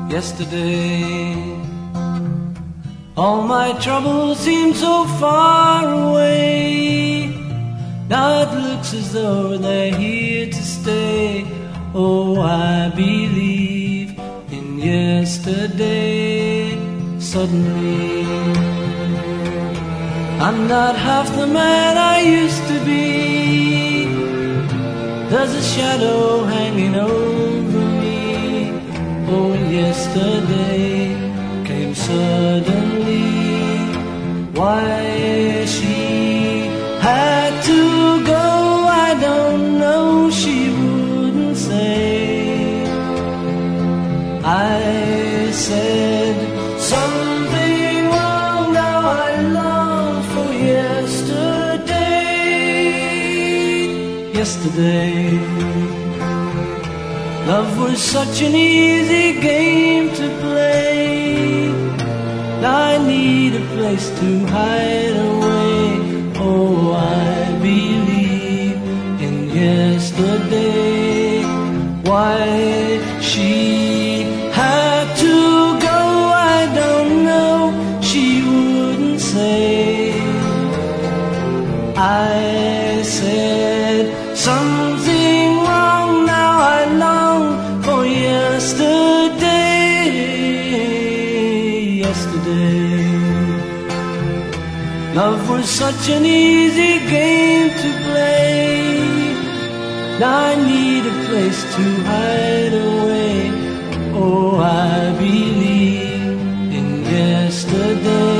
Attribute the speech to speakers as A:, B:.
A: yesterday. All my troubles seem so far away. Now it looks as though they're here to stay. Oh, I believe in yesterday. Suddenly, I'm not half the man I used to be. There's a shadow hanging over me. Oh, yesterday came suddenly. Why she had to go, I don't know, she wouldn't say. I said something wrong, now I long for yesterday. Yesterday, love was such an easy game to play. Now I need a place to hide away. Oh, I believe in yesterday. Why she had to go, I don't know, she wouldn't say. I said something wrong, now I long for yesterday. Yesterday, love was such an easy game to play. Now I need a place to hide away. Oh, I believe in yesterday.